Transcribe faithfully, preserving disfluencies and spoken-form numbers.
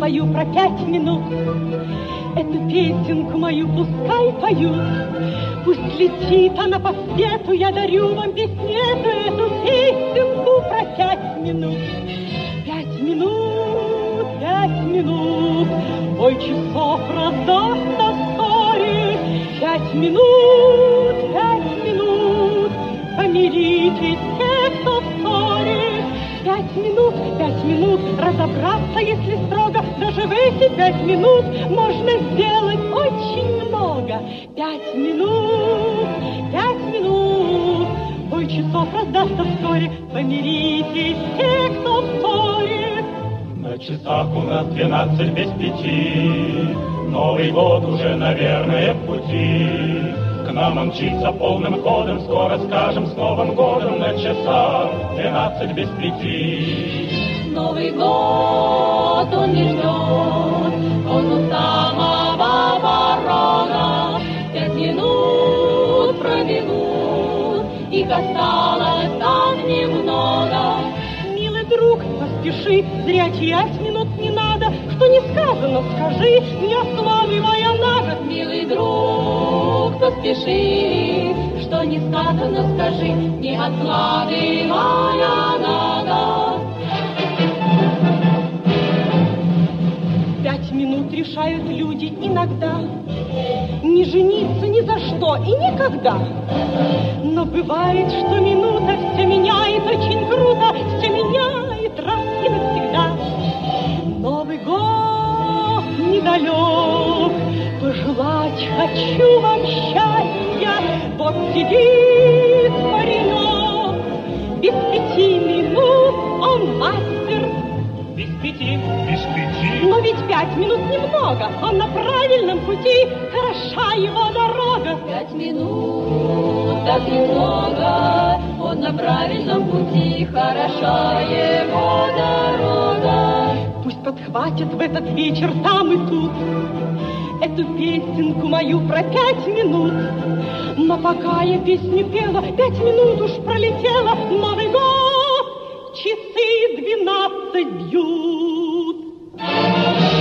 свою про пять минут. Эту песенку мою пускай поют, пусть летит она по свету, я дарю вам песню эту, эту песенку про пять минут. Пять минут, пять минут, бой часов раздастся вскоре. Пять минут, пять минут, помиритесь те, кто в ссоре. Пять минут, пять минут, разобраться, если строго, даже в эти пять минут можно сделать очень много. Пять минут, пять минут, бой часов раздастся вскоре, помиритесь те, кто в ссоре. На часах у нас двенадцать без пяти, Новый год уже, наверное, в пути. К нам он мчится полным ходом, скоро скажем с Новым годом. На часах двенадцать без пяти. Новый год он не ждет, он у самого порога. Пять минут проминут, их осталось так немного. Милый друг, поспеши, зря терять минут не надо. Что не сказано, скажи, не откладывая на год. Милый друг, поспеши, что не сказано, скажи, не откладывая на год. Пять минут решают люди иногда не жениться ни за что и никогда. Но бывает, что минута все меняет очень круто, все меняет раз и навсегда. Новый год недалек, пожелать хочу вам счастья. Вот сидит паренек, без пяти минут он мастер. Без пяти, без пяти. Но ведь пять минут немного, он на правильном пути, хороша его дорога. Пять минут, так немного, он на правильном пути, хороша его дорога. Пусть подхватят в этот вечер там и тут эту песенку мою про пять минут. Но пока я песню пела, пять минут уж пролетело. Новый год, часы двенадцать бьют.